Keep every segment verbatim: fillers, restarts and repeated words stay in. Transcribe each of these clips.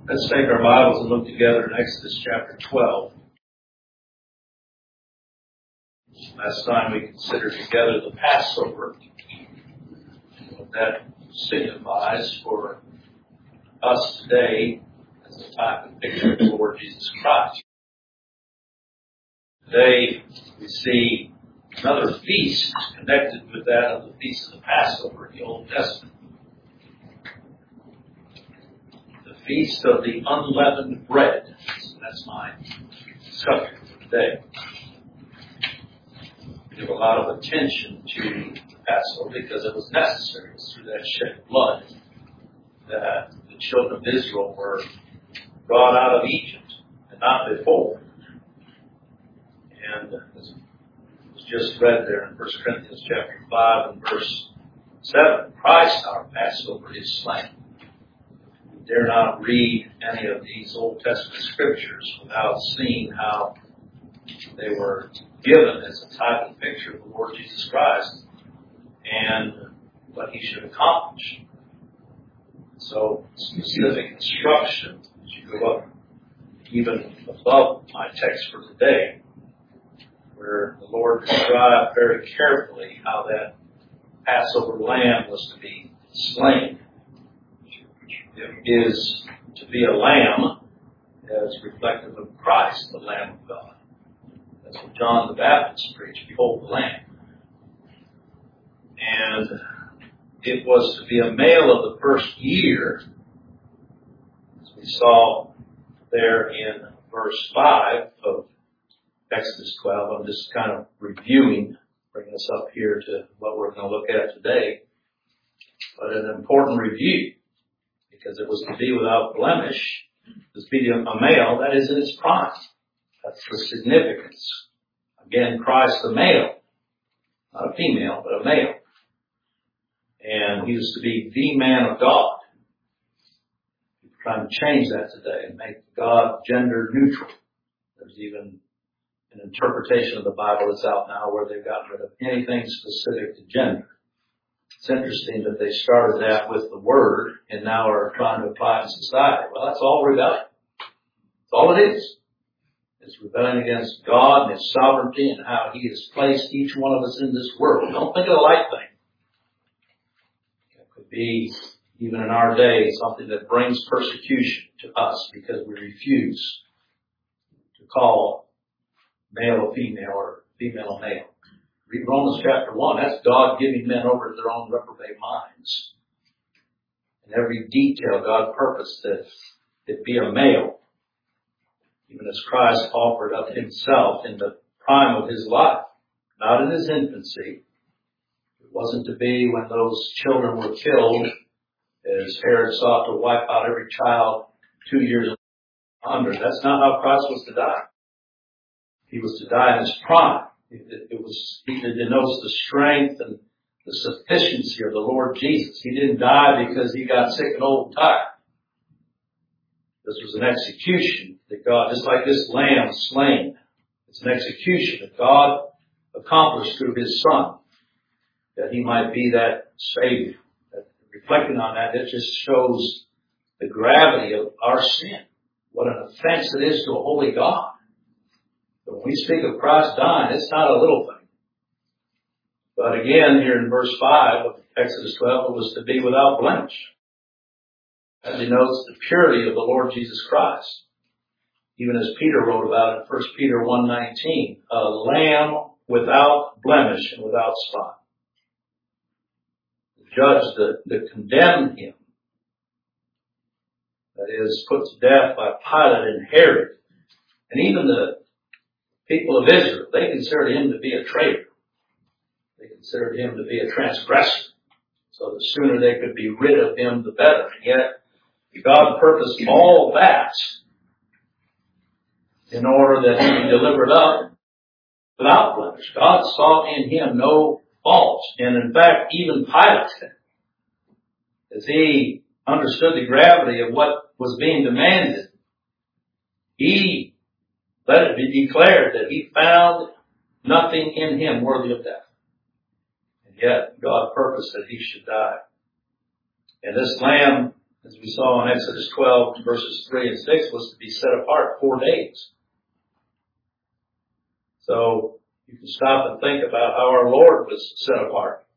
Let's take our Bibles and look together in Exodus chapter twelve. Last time we considered together the Passover. What that signifies for us today as a type and picture of the Lord Jesus Christ. Today we see another feast connected with that of the Feast of the Passover in the Old Testament. Feast of the Unleavened Bread. That's my subject for today. We give a lot of attention to the Passover because it was necessary. It was through that shed blood that the children of Israel were brought out of Egypt, and not before. And as was just read there in First Corinthians chapter five and verse seven, Christ our Passover is slain. Dare not read any of these Old Testament scriptures without seeing how they were given as a type and picture of the Lord Jesus Christ and what He should accomplish. So, specific instruction as you go up even above my text for today, where the Lord described very carefully how that Passover lamb was to be slain. It is to be a lamb as reflective of Christ, the Lamb of God. That's what John the Baptist preached, behold the Lamb. And it was to be a male of the first year, as we saw there in verse five of Exodus twelve. I'm just kind of reviewing, bringing us up here to what we're going to look at today. But an important review. Because it was to be without blemish, to be a male, that is in its prime. That's the significance. Again, Christ the male, not a female, but a male. And he was to be the man of God. People are trying to change that today and make God gender neutral. There's even an interpretation of the Bible that's out now where they've gotten rid of anything specific to gender. It's interesting that they started that with the Word and now are trying to apply it in society. Well, that's all rebellion. That's all it is. It's rebellion against God and His sovereignty and how He has placed each one of us in this world. Don't think of the light thing. It could be, even in our day, something that brings persecution to us because we refuse to call male a female or female a male. Read Romans chapter one. That's God giving men over to their own reprobate minds. In every detail, God purposed that it be a male. Even as Christ offered up Himself in the prime of His life. Not in His infancy. It wasn't to be when those children were killed, as Herod sought to wipe out every child two years under. That's not how Christ was to die. He was to die in His prime. It, it was, it denotes the strength and the sufficiency of the Lord Jesus. He didn't die because He got sick and old and tired. This was an execution that God, just like this lamb slain, it's an execution that God accomplished through His Son, that He might be that Savior. That, reflecting on that, it just shows the gravity of our sin. What an offense it is to a holy God. But when we speak of Christ dying, it's not a little thing. But again, here in verse five of Exodus twelve, it was to be without blemish. That denotes the purity of the Lord Jesus Christ. Even as Peter wrote about in First Peter one nineteen, a lamb without blemish and without spot. The judge that, that condemned Him, that is, put to death by Pilate and Herod, and even the people of Israel, they considered Him to be a traitor. They considered Him to be a transgressor. So the sooner they could be rid of Him, the better. And yet, God purposed all that in order that He be delivered up without blemish. God saw in Him no fault. And in fact, even Pilate, as he understood the gravity of what was being demanded, he let it be declared that he found nothing in Him worthy of death. And yet, God purposed that He should die. And this lamb as we saw in Exodus twelve, verses three and six, was to be set apart four days. So you can stop and think about how our Lord was set apart.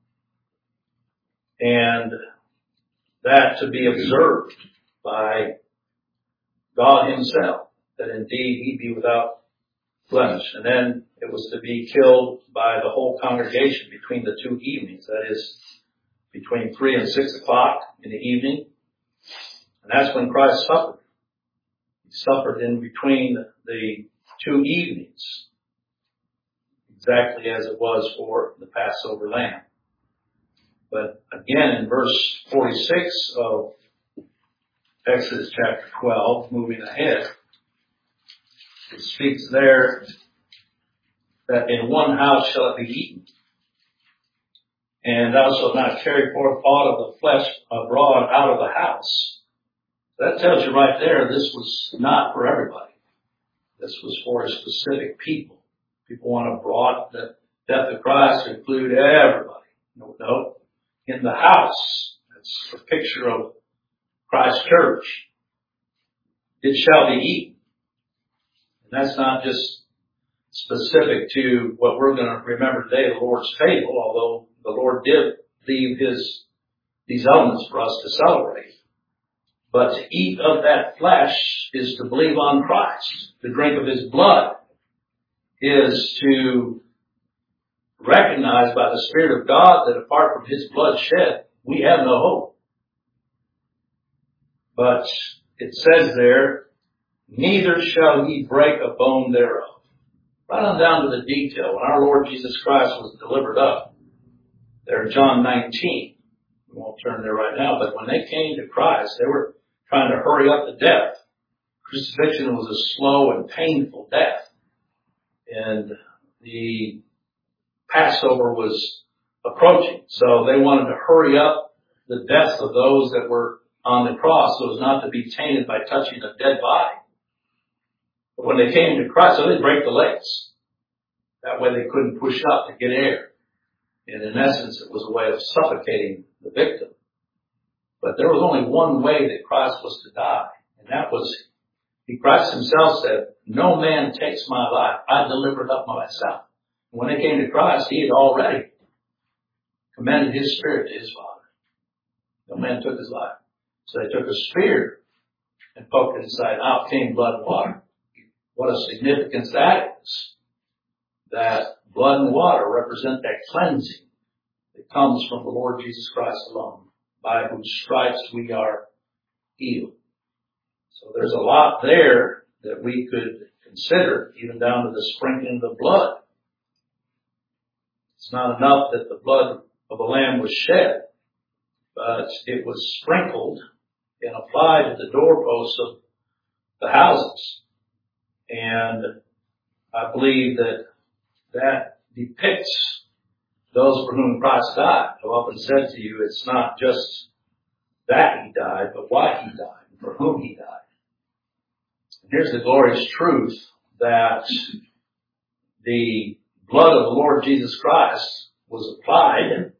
And that to be observed by God Himself, that indeed He be without blemish. And then it was to be killed by the whole congregation between the two evenings. That is, between three and six o'clock in the evening. And that's when Christ suffered. He suffered in between the two evenings, exactly as it was for the Passover lamb. But again, in verse forty-six of Exodus chapter twelve, moving ahead, it speaks there that in one house shall it be eaten. And thou shalt not carry forth aught of the flesh abroad out of the house. That tells you right there, this was not for everybody. This was for a specific people. People want to broaden the death of Christ to include everybody. No, no. In the house, that's a picture of Christ's church, it shall be eaten. And that's not just specific to what we're going to remember today, the Lord's table, although the Lord did leave His, these elements for us to celebrate. But to eat of that flesh is to believe on Christ. To drink of His blood is to recognize by the Spirit of God that apart from His blood shed, we have no hope. But it says there, neither shall ye break a bone thereof. Right on down to the detail. When our Lord Jesus Christ was delivered up, there in John nineteen, we won't turn there right now, but when they came to Christ, they were trying to hurry up the death. Crucifixion was a slow and painful death. And the Passover was approaching. So they wanted to hurry up the death of those that were on the cross so as not to be tainted by touching a dead body. But when they came to Christ, so they'd break the legs. That way they couldn't push up to get air. And in essence, it was a way of suffocating the victim. But there was only one way that Christ was to die. And that was, he, Christ Himself said, no man takes my life. I deliver it up myself. And when they came to Christ, He had already commended His Spirit to His Father. No man took His life. So they took a spear and poked it inside. Out came blood and water. What a significance that is. That blood and water represent that cleansing that comes from the Lord Jesus Christ alone, by whose stripes we are healed. So there's a lot there that we could consider, even down to the sprinkling of the blood. It's not enough that the blood of the lamb was shed, but it was sprinkled and applied to the doorposts of the houses. And I believe that that depicts those for whom Christ died. I've often said to you, it's not just that He died, but why He died, and for whom He died. And here's the glorious truth that the blood of the Lord Jesus Christ was applied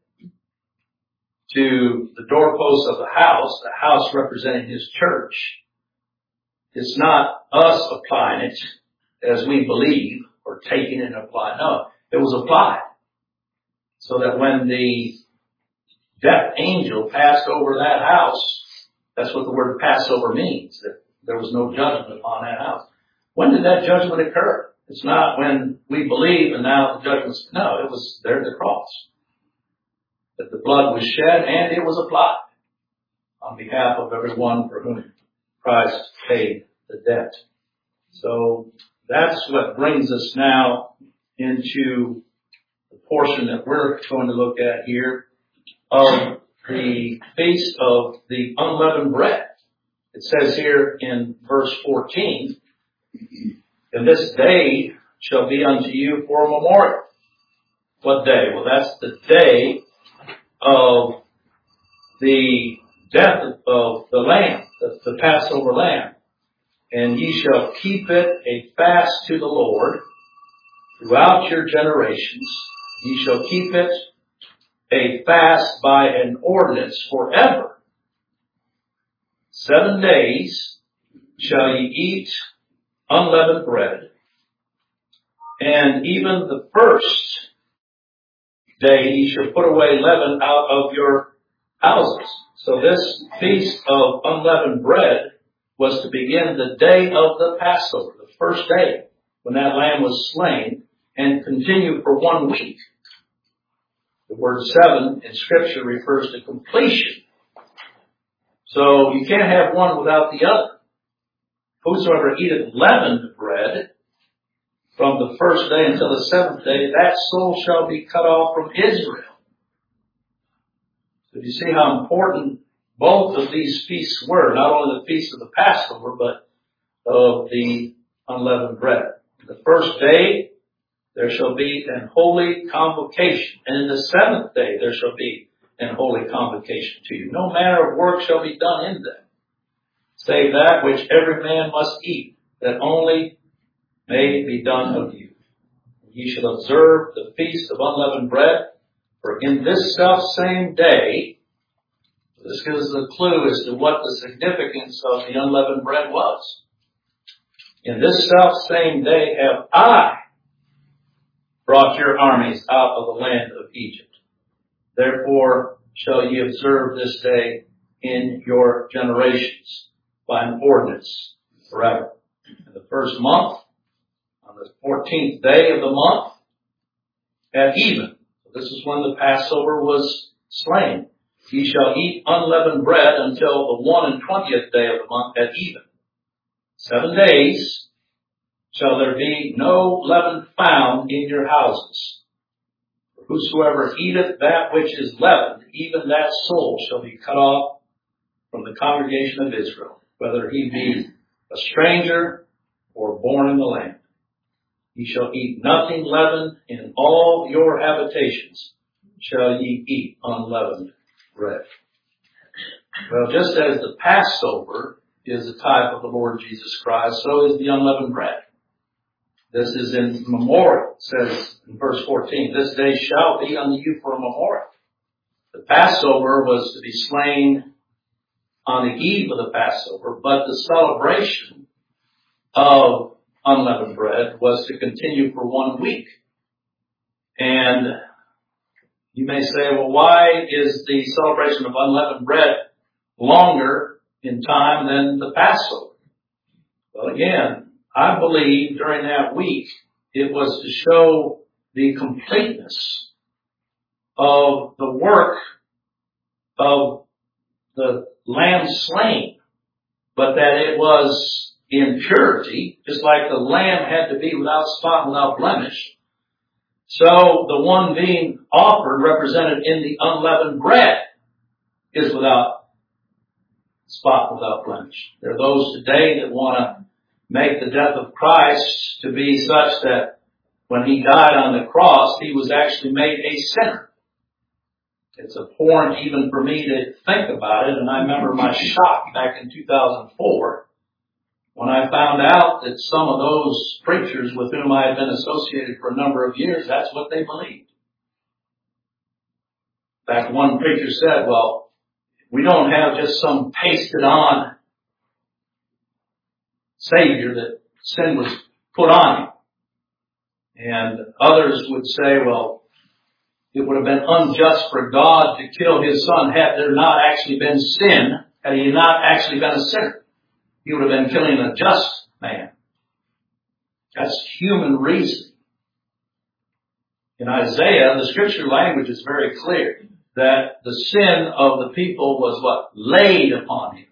to the doorposts of the house, the house representing His church. It's not us applying it as we believe or taking it and applying. No, it was applied so that when the death angel passed over that house, that's what the word Passover means, that there was no judgment upon that house. When did that judgment occur? It's not when we believe and now the judgment's, no, it was there at the cross. That the blood was shed and it was applied on behalf of everyone for whom Christ paid the debt. So that's what brings us now into the portion that we're going to look at here of the feast of the unleavened bread. It says here in verse fourteen, and this day shall be unto you for a memorial. What day? Well, that's the day of the death of the lamb, the, the Passover lamb. And ye shall keep it a fast to the Lord throughout your generations. Ye shall keep it a fast by an ordinance forever. Seven days shall ye eat unleavened bread, and even the first day ye shall put away leaven out of your houses. So this feast of unleavened bread was to begin the day of the Passover, the first day when that lamb was slain, and continue for one week. The word seven in Scripture refers to completion. So you can't have one without the other. Whosoever eateth leavened bread from the first day until the seventh day, that soul shall be cut off from Israel. So you see how important both of these feasts were, not only the feast of the Passover, but of the unleavened bread. The first day, there shall be an holy convocation. And in the seventh day, there shall be an holy convocation to you. No manner of work shall be done in them, save that which every man must eat, that only may be done of you. Ye shall observe the feast of unleavened bread, for in this self same day, this gives us a clue as to what the significance of the unleavened bread was. In this self same day have I brought your armies out of the land of Egypt. Therefore shall ye observe this day in your generations by an ordinance forever. In the first month, on the fourteenth day of the month, at even, so this is when the Passover was slain, ye shall eat unleavened bread until the one and twentieth day of the month at even. Seven days shall there be no leaven found in your houses. For whosoever eateth that which is leavened, even that soul shall be cut off from the congregation of Israel, whether he be a stranger or born in the land. Ye shall eat nothing leavened. In all your habitations shall ye eat unleavened bread. Well, just as the Passover is a type of the Lord Jesus Christ, so is the unleavened bread. This is in memorial. It says in verse fourteen, this day shall be unto you for a memorial. The Passover was to be slain on the eve of the Passover, but the celebration of unleavened bread was to continue for one week. And you may say, well, why is the celebration of unleavened bread longer in time than the Passover? Well, again, I believe during that week it was to show the completeness of the work of the lamb slain, but that it was in purity, just like the lamb had to be without spot, without blemish. So the one being offered, represented in the unleavened bread, is without spot, without blemish. There are those today that want to make the death of Christ to be such that when he died on the cross, he was actually made a sinner. It's abhorrent even for me to think about it, and I remember my shock back in two thousand four when I found out that some of those preachers with whom I had been associated for a number of years, that's what they believed. In fact, one preacher said, well, we don't have just some pasted on Savior that sin was put on him. And others would say, well, it would have been unjust for God to kill his son had there not actually been sin, had he not actually been a sinner. He would have been killing a just man. That's human reasoning. In Isaiah, the scripture language is very clear that the sin of the people was what? Laid upon him.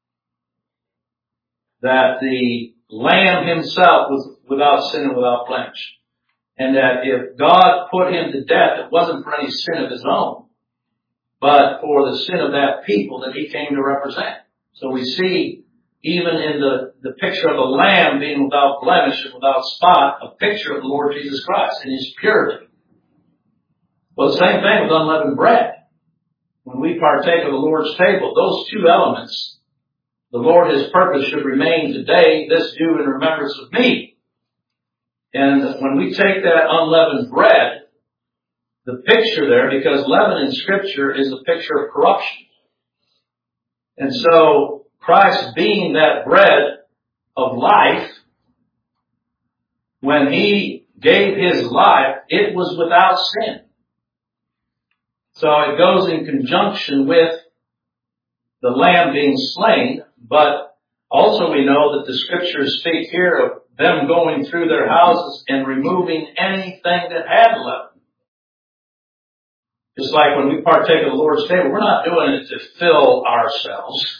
That the Lamb himself was without sin and without blemish. And that if God put him to death, it wasn't for any sin of his own, but for the sin of that people that he came to represent. So we see, even in the, the picture of the Lamb being without blemish and without spot, a picture of the Lord Jesus Christ in his purity. Well, the same thing with unleavened bread. When we partake of the Lord's table, those two elements, the Lord, his purpose should remain today, this do in remembrance of me. And when we take that unleavened bread, the picture there, because leaven in Scripture is a picture of corruption. And so Christ being that bread of life, when He gave His life, it was without sin. So it goes in conjunction with the Lamb being slain, but also we know that the Scriptures speak here of them going through their houses and removing anything that had leaven. Just like when we partake of the Lord's table, we're not doing it to fill ourselves,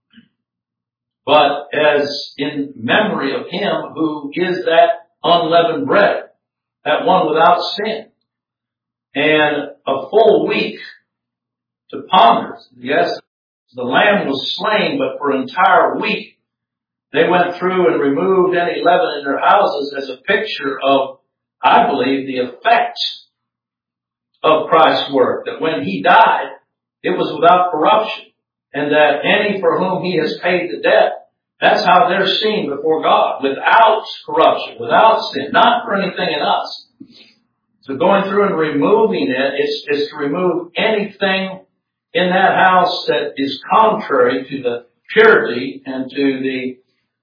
but as in memory of Him who is that unleavened bread, that one without sin. And a full week to ponder. Yes, the Lamb was slain, but for an entire week they went through and removed any leaven in their houses as a picture of, I believe, the effects of Christ's work. That when He died, it was without corruption. And that any for whom He has paid the debt, that's how they're seen before God. Without corruption, without sin, not for anything in us. So going through and removing it is, is to remove anything in that house that is contrary to the purity and to the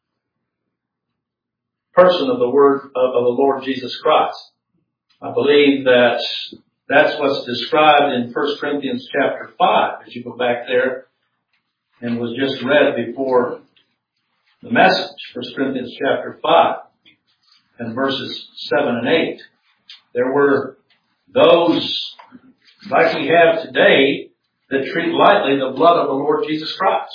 person of the Word of, of the Lord Jesus Christ. I believe that that's what's described in First Corinthians chapter five, as you go back there, and was just read before the message. First Corinthians chapter five and verses seven and eight. There were those, like we have today, that treat lightly the blood of the Lord Jesus Christ.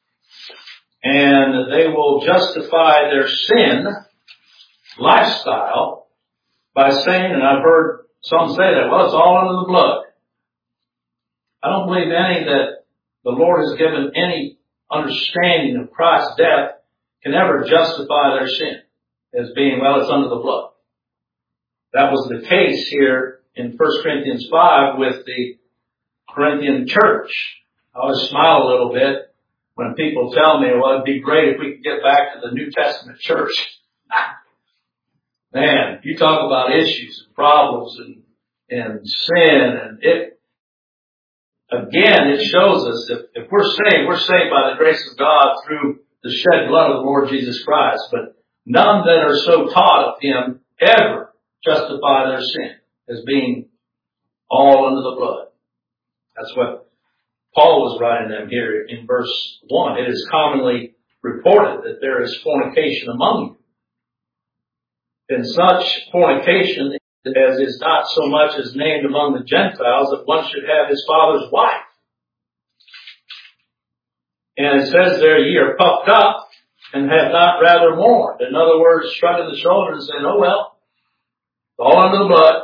And they will justify their sin lifestyle by saying, and I've heard some say that, well, it's all under the blood. I don't believe any that the Lord has given any understanding of Christ's death can ever justify their sin as being, well, it's under the blood. That was the case here in First Corinthians five with the Corinthian church. I always smile a little bit when people tell me, well, it'd be great if we could get back to the New Testament church. Man, you talk about issues and problems and, and sin, and it, again, it shows us that if we're saved, we're saved by the grace of God through the shed blood of the Lord Jesus Christ. But none that are so taught of Him ever justify their sin as being all under the blood. That's what Paul was writing them here in verse one. It is commonly reported that there is fornication among you. And such fornication as is not so much as named among the Gentiles that one should have his father's wife. And it says there, ye are puffed up and have not rather mourned. In other words, shrugging the shoulders and saying, oh well, all under the blood.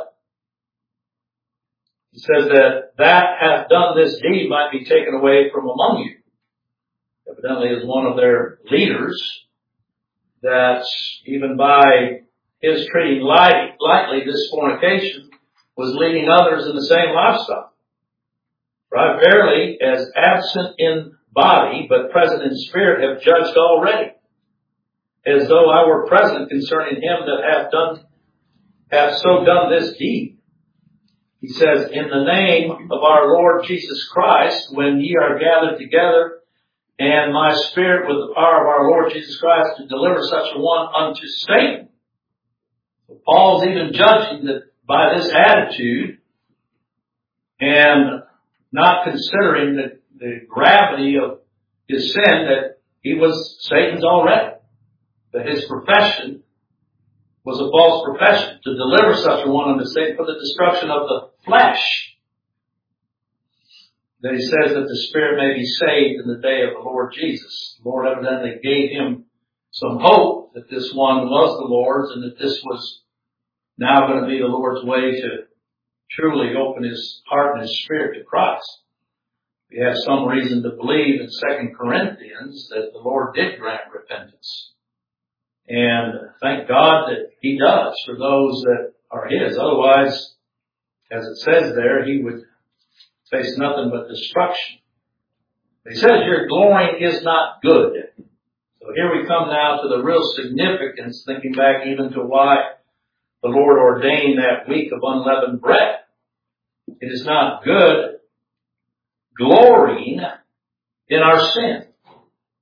It says that that hath done this deed might be taken away from among you. Evidently is one of their leaders that even by his treating light, lightly this fornication was leading others in the same lifestyle. For I verily, as absent in body, but present in spirit, have judged already, as though I were present concerning him that hath done hath so done this deed. He says, in the name of our Lord Jesus Christ, when ye are gathered together, and my spirit with the power of our Lord Jesus Christ to deliver such a one unto Satan. So Paul's even judging that by this attitude, and not considering the, the gravity of his sin, that he was Satan's already. That his profession was a false profession, to deliver such a one unto Satan for the destruction of the flesh. That he says that the spirit may be saved in the day of the Lord Jesus. The Lord evidently gave him some hope that this one was the Lord's and that this was now going to be the Lord's way to truly open his heart and his spirit to Christ. We have some reason to believe in Second Corinthians that the Lord did grant repentance. And thank God that He does for those that are His. Otherwise, as it says there, he would face nothing but destruction. He says your glorying is not good. So here we come now to the real significance, thinking back even to why the Lord ordained that week of unleavened bread. It is not good glorying in our sin.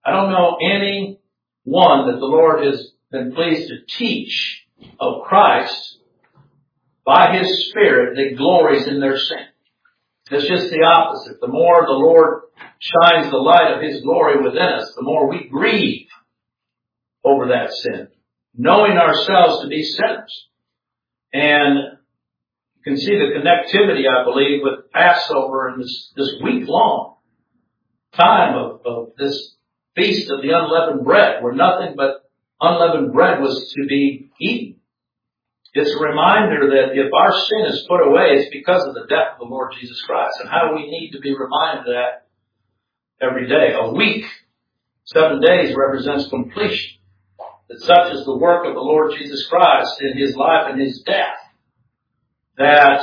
I don't know any one that the Lord has been pleased to teach of Christ by His Spirit that glories in their sin. It's just the opposite. The more the Lord shines the light of His glory within us, the more we grieve over that sin, knowing ourselves to be sinners. And you can see the connectivity, I believe, with Passover and this, this week-long time of, of this feast of the unleavened bread, where nothing but unleavened bread was to be eaten. It's a reminder that if our sin is put away, it's because of the death of the Lord Jesus Christ. And how we need to be reminded of that every day. A week, seven days, represents completion. That such is the work of the Lord Jesus Christ in His life and His death, that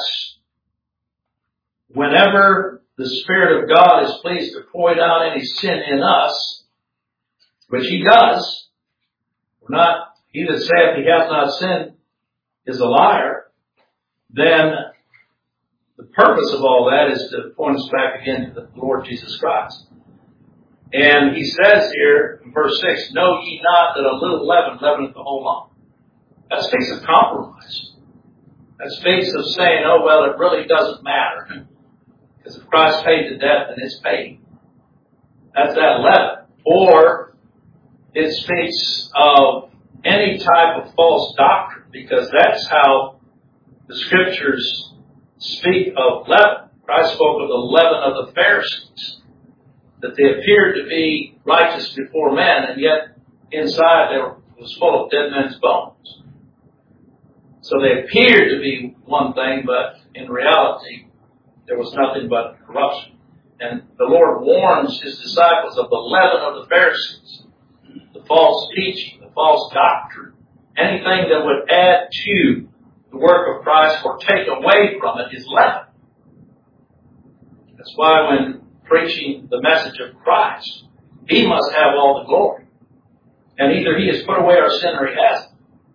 whenever the Spirit of God is pleased to point out any sin in us, which He does, we're not, He that saith He hath not sinned is a liar, then the purpose of all that is to point us back again to the Lord Jesus Christ. And He says here in verse six, know ye not that a little leaven leaveneth the whole lump. That speaks of compromise. That speaks of saying, oh, well, it really doesn't matter. Because if Christ paid the debt, then it's paid. That's that leaven. Or it speaks of any type of false doctrine, because that's how the Scriptures speak of leaven. Christ spoke of the leaven of the Pharisees, that they appeared to be righteous before men, and yet inside they were, was full of dead men's bones. So they appeared to be one thing, but in reality there was nothing but corruption. And the Lord warns His disciples of the leaven of the Pharisees, the false teaching, the false doctrine, anything that would add to the work of Christ or take away from it is leaven. That's why when preaching the message of Christ, He must have all the glory. And either He has put away our sin or He hasn't.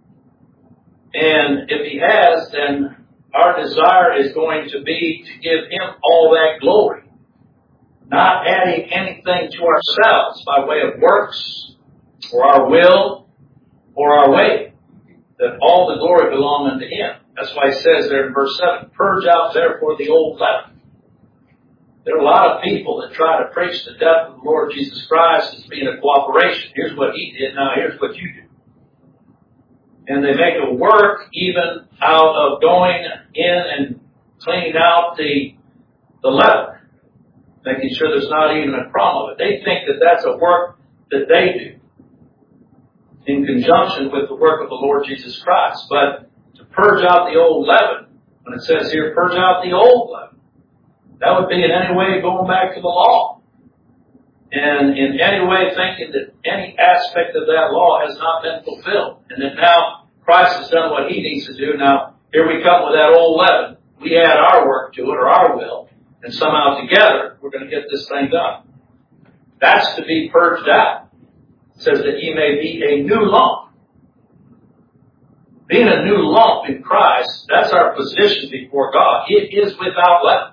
And if He has, then our desire is going to be to give Him all that glory, not adding anything to ourselves by way of works or our will or our way, that all the glory belong unto Him. That's why He says there in verse seven, purge out therefore the old leaven. There are a lot of people that try to preach the death of the Lord Jesus Christ as being a cooperation. Here's what He did, now here's what you do. And they make a work even out of going in and cleaning out the, the leaven, making sure there's not even a crumb of it. They think that that's a work that they do in conjunction with the work of the Lord Jesus Christ. But to purge out the old leaven, when it says here, purge out the old leaven, that would be in any way going back to the law. And in any way thinking that any aspect of that law has not been fulfilled. And that now Christ has done what He needs to do. Now, here we come with that old leaven. We add our work to it, or our will. And somehow together, we're going to get this thing done. That's to be purged out. It says that ye may be a new lump. Being a new lump in Christ, that's our position before God. It is without leaven.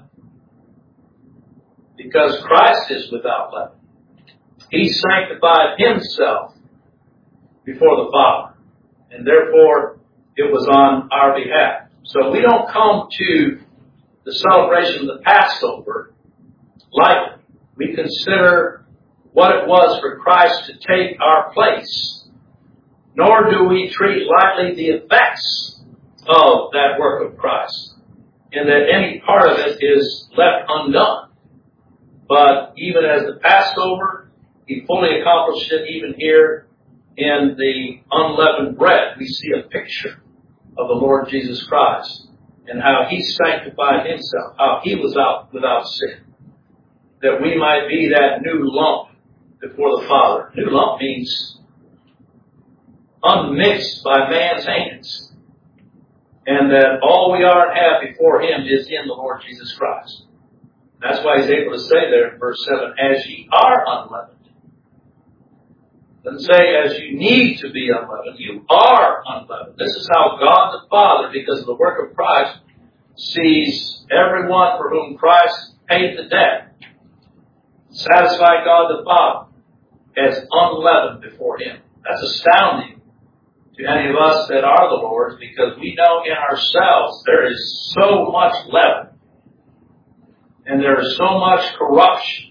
Because Christ is without leaven. He sanctified Himself before the Father. And therefore, it was on our behalf. So we don't come to the celebration of the Passover lightly. We consider what it was for Christ to take our place. Nor do we treat lightly the effects of that work of Christ, and that any part of it is left undone. But even as the Passover, He fully accomplished it even here in the unleavened bread. We see a picture of the Lord Jesus Christ and how He sanctified Himself, how He was out without sin, that we might be that new lump before the Father. New lump means unmixed by man's hands, and that all we are and have before Him is in the Lord Jesus Christ. That's why He's able to say there in verse seven, as ye are unleavened. Doesn't say as you need to be unleavened. You are unleavened. This is how God the Father, because of the work of Christ, sees everyone for whom Christ paid the debt. Satisfy God the Father. as unleavened before Him. That's astounding to any of us that are the Lord's, because we know in ourselves there is so much leaven and there is so much corruption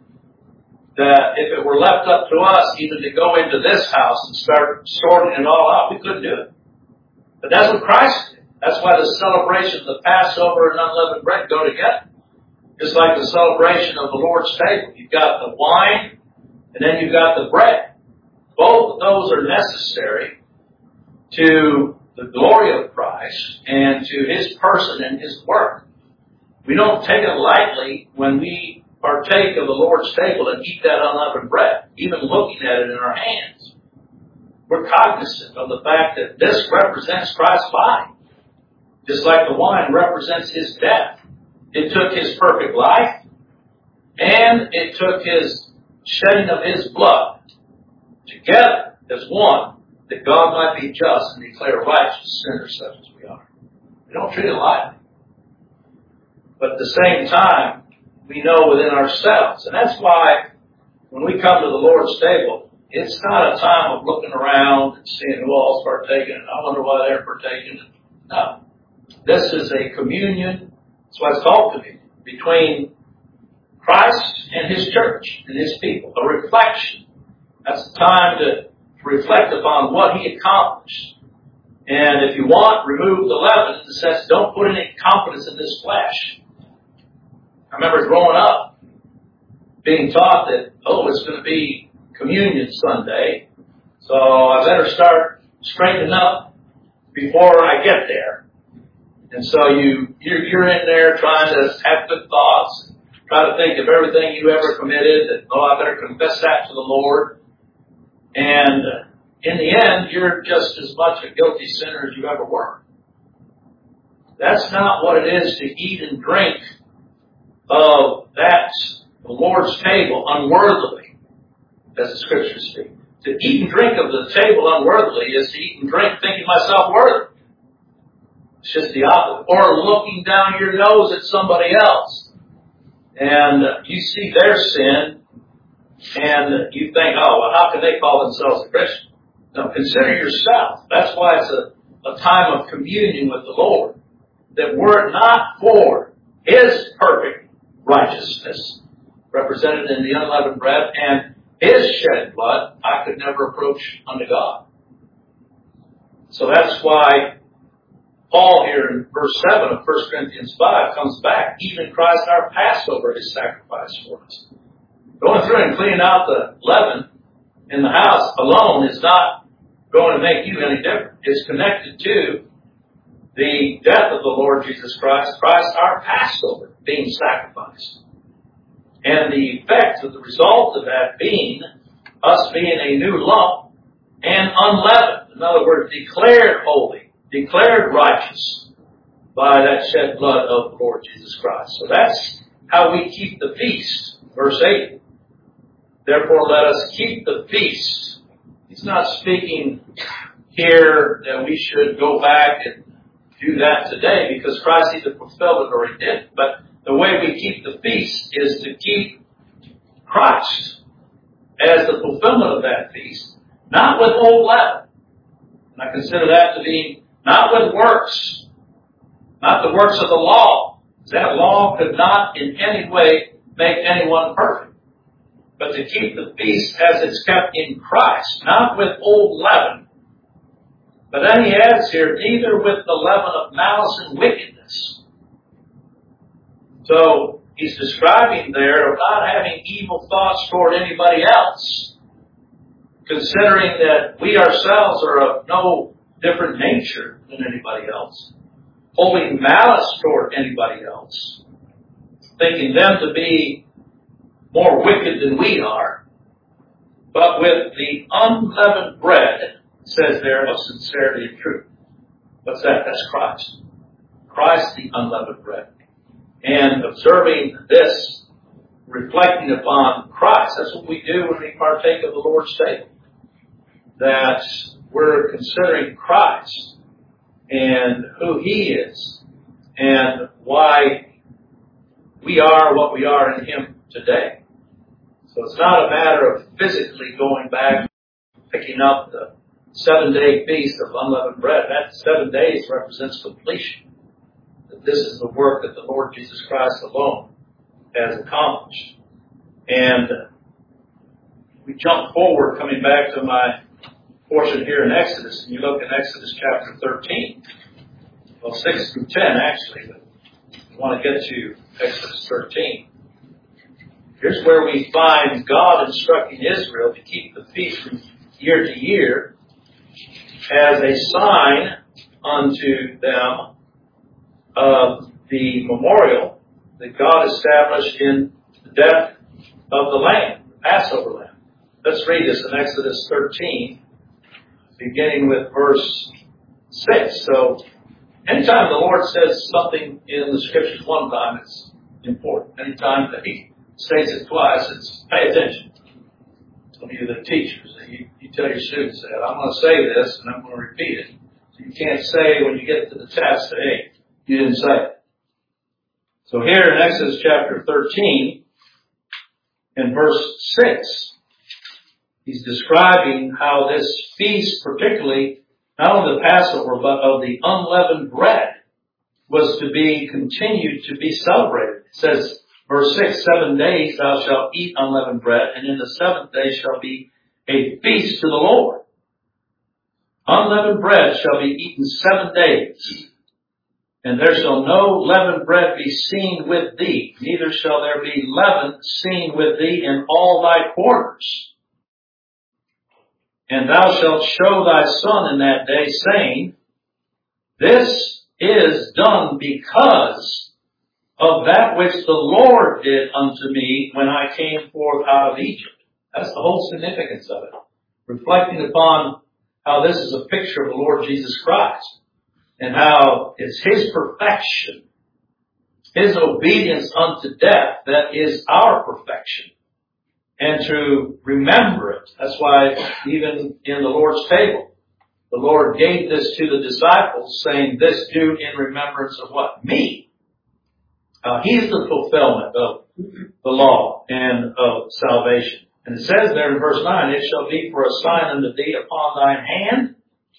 that if it were left up to us even to go into this house and start sorting it all out, we couldn't do it. But that's what Christ did. That's why the celebration of the Passover and unleavened bread go together. Just like the celebration of the Lord's table. You've got the wine and then you've got the bread. Both of those are necessary to the glory of Christ and to His person and His work. We don't take it lightly when we partake of the Lord's table and eat that unleavened bread, even looking at it in our hands. We're cognizant of the fact that this represents Christ's body, just like the wine represents His death. It took His perfect life, and it took His shedding of His blood together as one, that God might be just and declare righteous sinners such as we are. We don't treat it lightly. But at the same time, we know within ourselves. And that's why when we come to the Lord's table, it's not a time of looking around and seeing who all's partaking, and I wonder why they're partaking. No. This is a communion. That's why it's called communion. Between Christ and His church and His people. A reflection. That's the time to reflect upon what He accomplished. And if you want, remove the leaven in the sense, don't put any confidence in this flesh. I remember growing up, being taught that, oh, it's going to be Communion Sunday, so I better start straightening up before I get there. And so you, you're, you're in there trying to have good thoughts, try to think of everything you ever committed, that, oh, I better confess that to the Lord. And in the end, you're just as much a guilty sinner as you ever were. That's not what it is to eat and drink of that, the Lord's table, unworthily, as the Scriptures speak. To eat and drink of the table unworthily is to eat and drink thinking myself worthy. It's just the opposite. Or looking down your nose at somebody else, and you see their sin, and you think, oh, well, how can they call themselves a Christian? No, consider yourself. That's why it's a, a time of communion with the Lord. That were it not for His perfect righteousness, represented in the unleavened bread, and His shed blood, I could never approach unto God. So that's why Paul here in verse seven of First Corinthians five comes back. Even Christ our Passover is sacrificed for us. Going through and cleaning out the leaven in the house alone is not going to make you any different. It's connected to the death of the Lord Jesus Christ, Christ our Passover, being sacrificed. And the effect of the result of that being us being a new lump and unleavened. In other words, declared holy, declared righteous by that shed blood of the Lord Jesus Christ. So that's how we keep the feast. Verse eight. Therefore let us keep the feast. He's not speaking here that we should go back and do that today because Christ either fulfilled it or He didn't. But the way we keep the feast is to keep Christ as the fulfillment of that feast, not with old leaven. And I consider that to be not with works, not the works of the law. That law could not in any way make anyone perfect. But to keep the feast as it's kept in Christ, not with old leaven. But then he adds here, neither with the leaven of malice and wickedness. So he's describing there of not having evil thoughts toward anybody else, considering that we ourselves are of no different nature than anybody else, holding malice toward anybody else, thinking them to be more wicked than we are, but with the unleavened bread, says there, of sincerity and truth. What's that? That's Christ. Christ, the unleavened bread. And observing this, reflecting upon Christ, that's what we do when we partake of the Lord's table. That we're considering Christ and who He is and why we are what we are in Him today. So it's not a matter of physically going back, picking up the seven-day feast of unleavened bread. That seven days represents completion. That this is the work that the Lord Jesus Christ alone has accomplished. And we jump forward, coming back to my portion here in Exodus, and you look in Exodus chapter thirteen. Well, six through ten, actually, but I want to get to Exodus thirteen. Here's where we find God instructing Israel to keep the feast from year to year as a sign unto them of the memorial that God established in the death of the Lamb, the Passover Lamb. Let's read this in Exodus thirteen, beginning with verse six. So, anytime the Lord says something in the Scriptures one time, it's important. Anytime that He states it twice, it's pay attention. Some of you that are teachers, you, you tell your students that, I'm going to say this and I'm going to repeat it. So you can't say when you get to the test that, hey, you didn't say it. So here in Exodus chapter thirteen, in verse six, He's describing how this feast, particularly not only the Passover, but of the unleavened bread, was to be continued to be celebrated. It says, verse six, seven days thou shalt eat unleavened bread, and in the seventh day shall be a feast to the Lord. Unleavened bread shall be eaten seven days, and there shall no leavened bread be seen with thee, neither shall there be leaven seen with thee in all thy quarters. And thou shalt show thy son in that day, saying, this is done because of that which the Lord did unto me when I came forth out of Egypt. That's the whole significance of it. Reflecting upon how this is a picture of the Lord Jesus Christ and how it's His perfection, His obedience unto death that is our perfection. And to remember it. That's why even in the Lord's table, the Lord gave this to the disciples, saying, this do in remembrance of what? Me. Uh, he's the fulfillment of the law and of salvation. And it says there in verse nine, it shall be for a sign unto thee upon thine hand,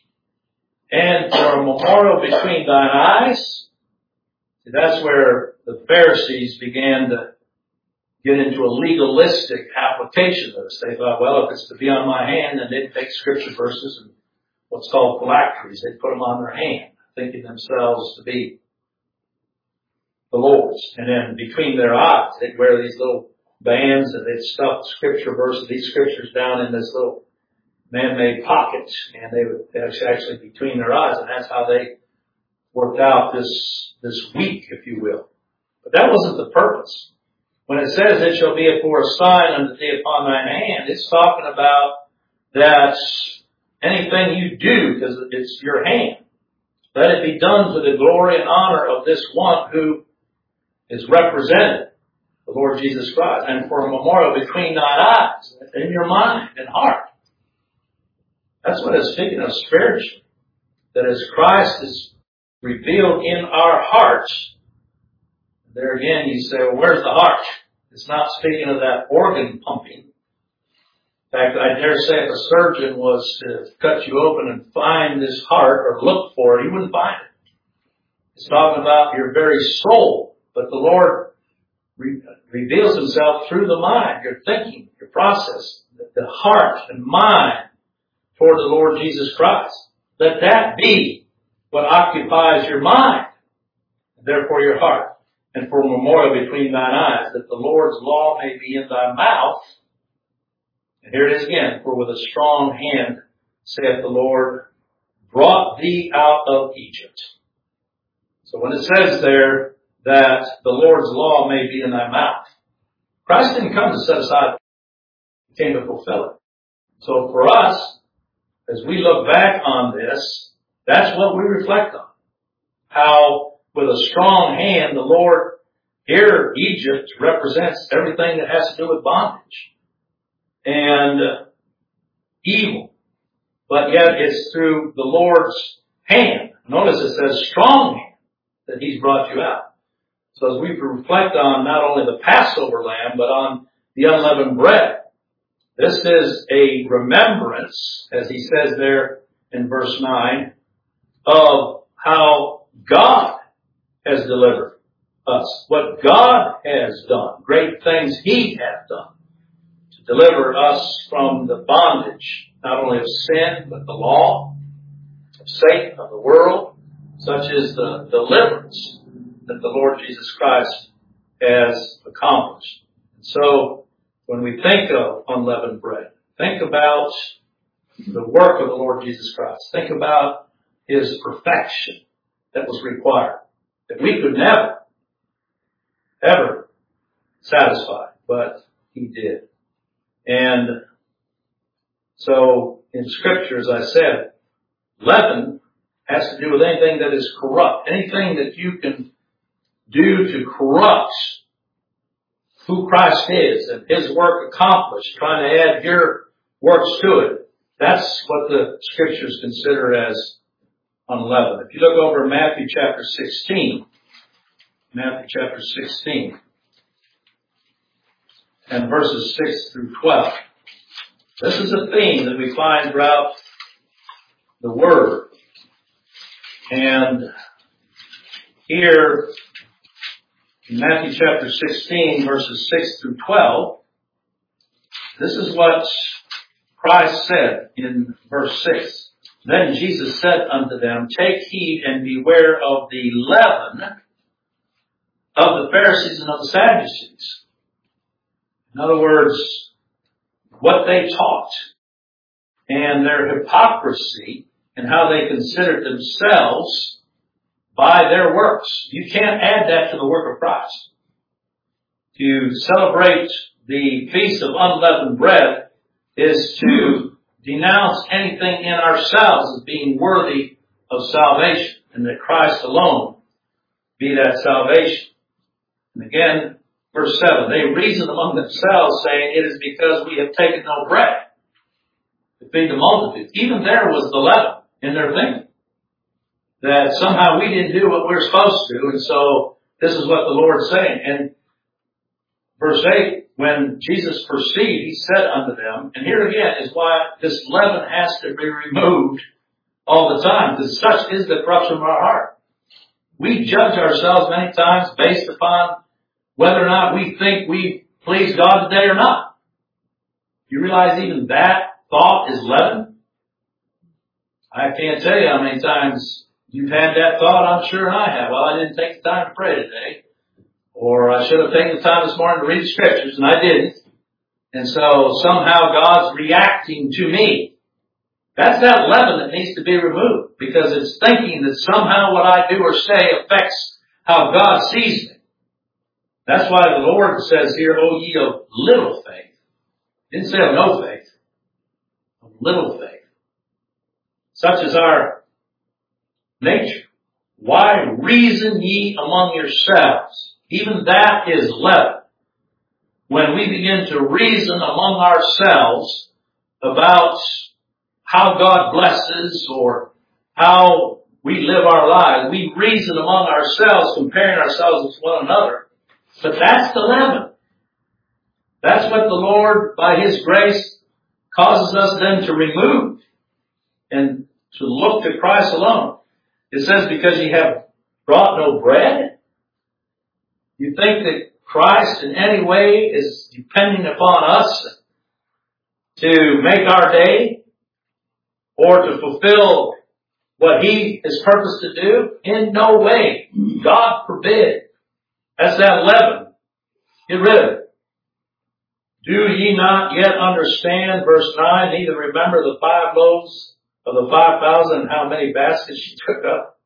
and for a memorial between thine eyes. See, that's where the Pharisees began to get into a legalistic application of this. They thought, well, if it's to be on my hand, then they'd take scripture verses and what's called phylacteries. They'd put them on their hand, thinking themselves to be the Lord's. And then between their eyes, they'd wear these little bands and they'd stuff scripture verses, these scriptures down in this little man-made pocket, and they would actually between their eyes, and that's how they worked out this, this week, if you will. But that wasn't the purpose. When it says it shall be for a sign unto thee upon thine hand, it's talking about that anything you do, because it's your hand, let it be done to the glory and honor of this one who is represented, the Lord Jesus Christ, and for a memorial between thine eyes, in your mind and heart. That's what it's speaking of spiritually. That as Christ is revealed in our hearts, there again, you say, well, where's the heart? It's not speaking of that organ pumping. In fact, I dare say if a surgeon was to cut you open and find this heart or look for it, he wouldn't find it. It's talking about your very soul. But the Lord re- reveals Himself through the mind, your thinking, your process, the heart and mind toward the Lord Jesus Christ. Let that be what occupies your mind, and therefore your heart. And for a memorial between thine eyes, that the Lord's law may be in thy mouth. And here it is again, for with a strong hand, saith the Lord, brought thee out of Egypt. So when it says there that the Lord's law may be in thy mouth, Christ didn't come to set aside, He came to fulfill it. So for us, as we look back on this, that's what we reflect on. How with a strong hand, the Lord, here, Egypt represents everything that has to do with bondage and uh, evil. But yet it's through the Lord's hand. Notice it says strong hand that He's brought you out. So as we reflect on not only the Passover lamb, but on the unleavened bread. This is a remembrance, as he says there in verse nine, of how God has delivered us, what God has done, great things he hath done to deliver us from the bondage, not only of sin, but the law, of Satan, of the world, such is the deliverance that the Lord Jesus Christ has accomplished. And so, when we think of unleavened bread, think about the work of the Lord Jesus Christ. Think about his perfection that was required, that we could never, ever satisfy, but he did. And so, in Scripture, as I said, leaven has to do with anything that is corrupt, anything that you can do to corrupt who Christ is and his work accomplished, trying to add your works to it. That's what the Scriptures consider as unleavened. If you look over Matthew chapter sixteen, Matthew chapter sixteen, and verses six through twelve. This is a theme that we find throughout the Word. And here, in Matthew chapter sixteen, verses six through twelve, this is what Christ said in verse six. Then Jesus said unto them, Take heed and beware of the leaven of the Pharisees and of the Sadducees. In other words, what they taught and their hypocrisy and how they considered themselves by their works. You can't add that to the work of Christ. To celebrate the Feast of Unleavened Bread is to denounce anything in ourselves as being worthy of salvation, and that Christ alone be that salvation. And again, verse seven, they reasoned among themselves, saying, It is because we have taken no bread to feed the multitude. Even there was the leaven in their thinking, that somehow we didn't do what we were supposed to, and so this is what the Lord's saying. And verse eight, when Jesus perceived, he said unto them, and here again is why this leaven has to be removed all the time, because such is the corruption of our heart. We judge ourselves many times based upon whether or not we think we please God today or not. You realize even that thought is leaven? I can't tell you how many times you've had that thought. I'm sure I have. Well, I didn't take the time to pray today. Or I should have taken the time this morning to read the Scriptures, and I didn't. And so somehow God's reacting to me. That's that leaven that needs to be removed, because it's thinking that somehow what I do or say affects how God sees me. That's why the Lord says here, O ye of little faith. He didn't say of no faith. Of little faith. Such is our nature. Why reason ye among yourselves? Even that is leaven. When we begin to reason among ourselves about how God blesses or how we live our lives, we reason among ourselves, comparing ourselves with one another. But that's the leaven. That's what the Lord, by His grace, causes us then to remove and to look to Christ alone. It says, because ye have brought no bread. You think that Christ in any way is depending upon us to make our day or to fulfill what He is purposed to do? In no way. God forbid. That's that leaven. Get rid of it. Do ye not yet understand, verse nine, neither remember the five loaves of the five thousand and how many baskets she took up?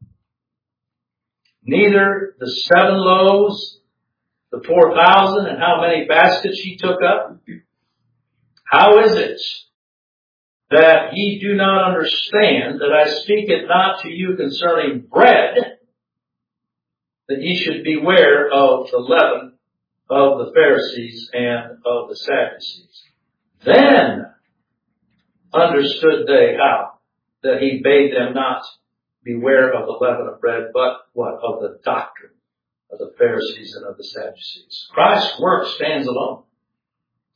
Neither the seven loaves, the four thousand, and how many baskets she took up? How is it that ye do not understand that I speak it not to you concerning bread, that ye should beware of the leaven of the Pharisees and of the Sadducees? Then understood they how that he bade them not beware of the leaven of bread, but what? Of the doctrine of the Pharisees and of the Sadducees. Christ's work stands alone.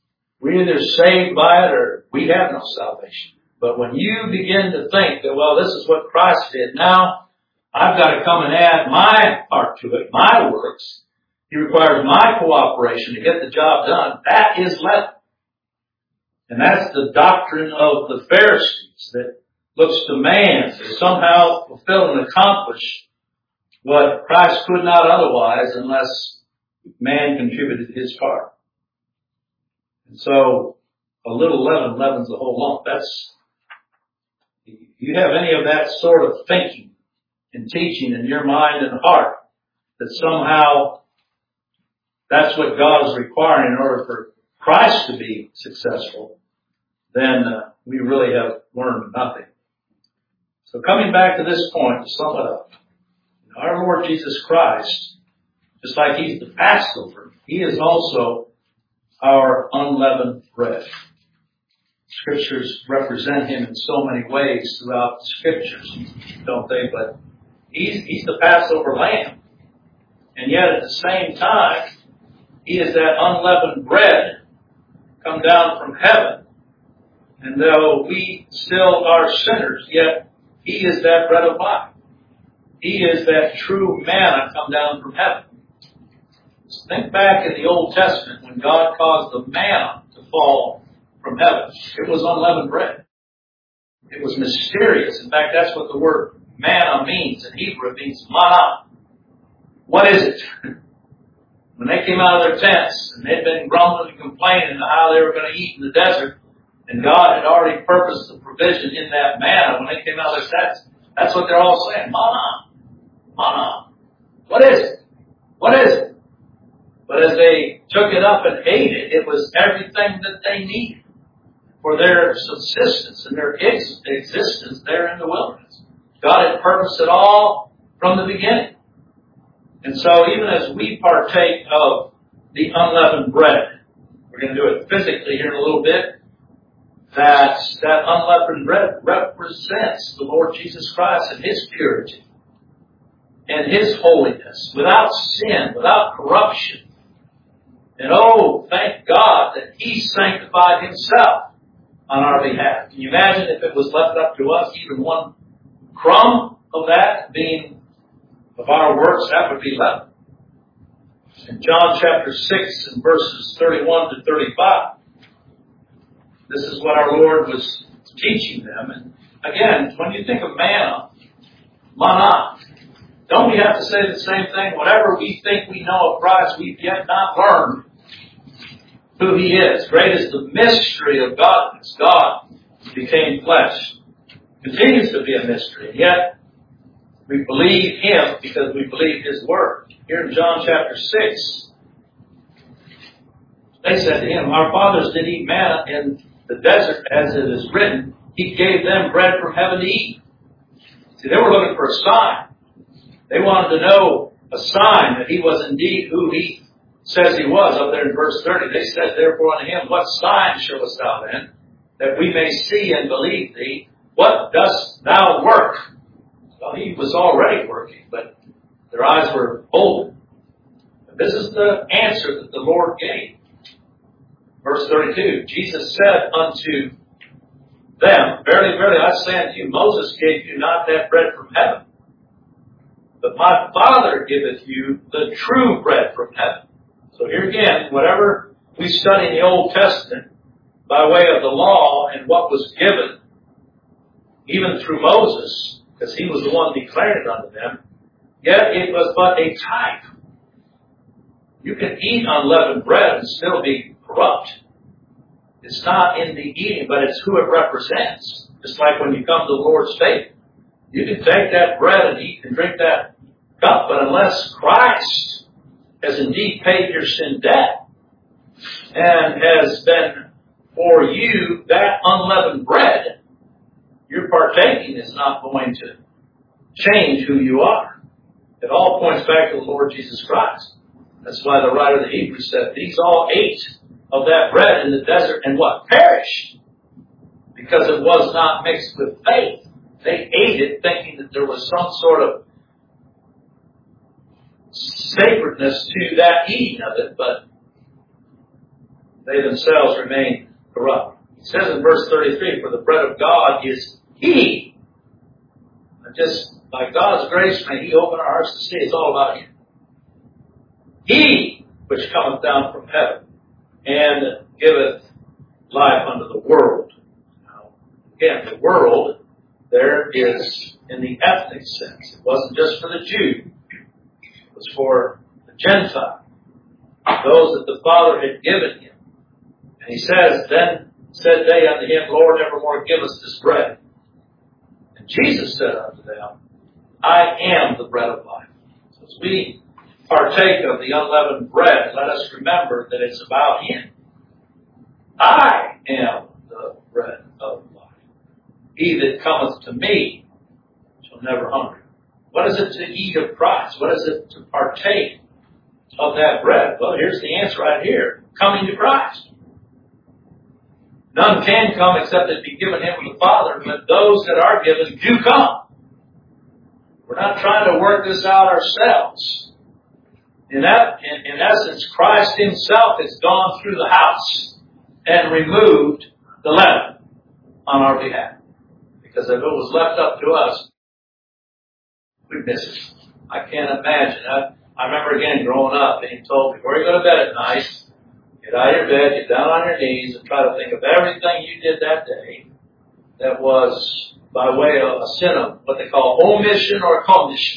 We're either saved by it or we have no salvation. But when you begin to think that, well, this is what Christ did, now I've got to come and add my part to it, my works. He requires my cooperation to get the job done. That is leaven. And that's the doctrine of the Pharisees that looks to man to somehow fulfill and accomplish what Christ could not otherwise unless man contributed his part. And so a little leaven leavens the whole lump. That's, you have any of that sort of thinking and teaching in your mind and heart that somehow that's what God is requiring in order for Christ to be successful, then uh, we really have learned nothing. So coming back to this point, to sum it up, our Lord Jesus Christ, just like He's the Passover, He is also our unleavened bread. Scriptures represent Him in so many ways throughout the Scriptures, don't they? But He's, he's the Passover lamb. And yet at the same time, He is that unleavened bread come down from heaven. And though we still are sinners, yet He is that bread of life. He is that true manna come down from heaven. So think back in the Old Testament when God caused the manna to fall from heaven. It was unleavened bread. It was mysterious. In fact, that's what the word manna means. In Hebrew, it means manna. What is it? When they came out of their tents and they'd been grumbling and complaining about how they were going to eat in the desert, and God had already purposed the provision in that manna when they came out of their tents, that's what they're all saying. Manna. Manna. What is it? What is it? But as they took it up and ate it, it was everything that they needed for their subsistence and their ex- existence there in the wilderness. God had purposed it all from the beginning. And so even as we partake of the unleavened bread, we're going to do it physically here in a little bit, that that unleavened bread represents the Lord Jesus Christ and His purity and His holiness, without sin, without corruption. And oh, thank God that He sanctified Himself on our behalf. Can you imagine if it was left up to us, even one crumb of that being of our works, that would be leaven. In John chapter six and verses thirty-one to thirty-five, this is what our Lord was teaching them. And again, when you think of manna, manna, don't we have to say the same thing? Whatever we think we know of Christ, we've yet not learned who He is. Great is the mystery of godliness. God became flesh. Continues to be a mystery. And yet, we believe Him because we believe His Word. Here in John chapter six, they said to Him, our fathers did eat manna in the desert, as it is written, He gave them bread from heaven to eat. See, they were looking for a sign. They wanted to know a sign that He was indeed who He says He was. Up there in verse thirty, they said, therefore unto Him, what sign showest thou then, that we may see and believe Thee? What dost Thou work? Well, He was already working, but their eyes were open. And this is the answer that the Lord gave. Verse thirty-two, Jesus said unto them, verily, verily, I say unto you, Moses gave you not that bread from heaven, but my Father giveth you the true bread from heaven. So here again, whatever we study in the Old Testament by way of the law and what was given, even through Moses, because he was the one declaring it unto them, yet it was but a type. You can eat unleavened bread and still be corrupt. It's not in the eating, but it's who it represents. Just like when you come to the Lord's table. You can take that bread and eat and drink that cup, but unless Christ has indeed paid your sin debt and has been for you that unleavened bread, your partaking is not going to change who you are. It all points back to the Lord Jesus Christ. That's why the writer of the Hebrews said, these all ate of that bread in the desert and what? Perished. Because it was not mixed with faith. They ate it thinking that there was some sort of sacredness to that eating of it, but they themselves remain corrupt. He says in verse thirty-three, for the bread of God is He. And just by God's grace, may He open our hearts to see it's all about Him. He which cometh down from heaven and giveth life unto the world. Now, again, the world there is in the ethnic sense. It wasn't just for the Jew. It was for the Gentile, those that the Father had given Him. And He says, then said they unto Him, Lord, evermore give us this bread. And Jesus said unto them, I am the bread of life. So as we partake of the unleavened bread, let us remember that it's about Him. I am the bread of life. He that cometh to me shall never hunger. What is it to eat of Christ? What is it to partake of that bread? Well, here's the answer right here. Coming to Christ. None can come except it be given Him of the Father, but those that are given do come. We're not trying to work this out ourselves. In, that, in, in essence, Christ Himself has gone through the house and removed the leaven on our behalf. Because if it was left up to us, we'd miss it. I can't imagine. I, I remember again growing up being told before you go to bed at night, get out of your bed, get down on your knees, and try to think of everything you did that day that was by way of a sin of what they call omission or commission.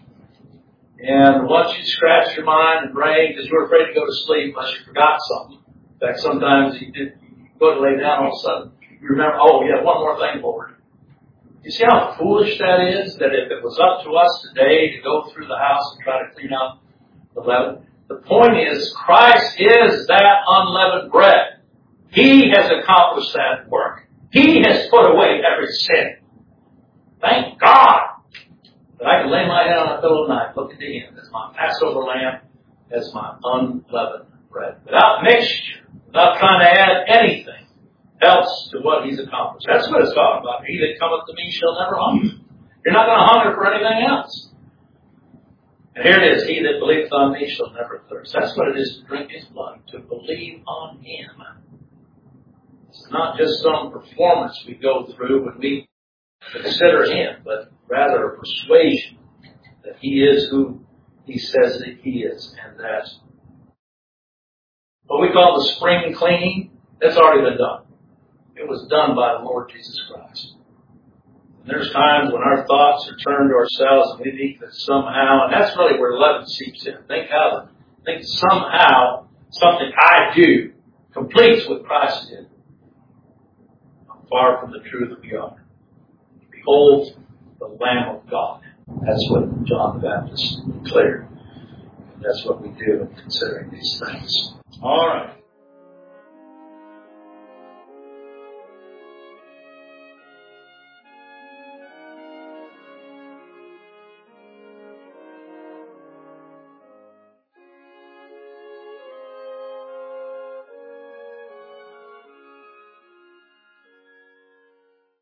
And once you scratch your mind and brain because you were afraid to go to sleep unless you forgot something. In fact, sometimes you did you go to lay down, all of a sudden you remember, oh yeah, one more thing, Lord. You see how foolish that is? That if it was up to us today to go through the house and try to clean up the leaven. The point is, Christ is that unleavened bread. He has accomplished that work. He has put away every sin. Thank God that I can lay my head on a pillow tonight, looking to Him as my Passover lamb, as my unleavened bread. Without mixture, without trying to add anything else to what He's accomplished. That's what it's talking about. He that cometh to me shall never hunger. You're not going to hunger for anything else. And here it is, he that believeth on me shall never thirst. That's what it is to drink His blood, to believe on Him. It's not just some performance we go through when we consider Him, but rather a persuasion that He is who He says that He is. And that what we call the spring cleaning, that's already been done. It was done by the Lord Jesus Christ. And there's times when our thoughts are turned to ourselves and we think that somehow, and that's really where leaven seeps in. Think how, think somehow something I do completes what Christ did. I'm far from the truth we are. Behold the Lamb of God. That's what John the Baptist declared. And that's what we do in considering these things. All right.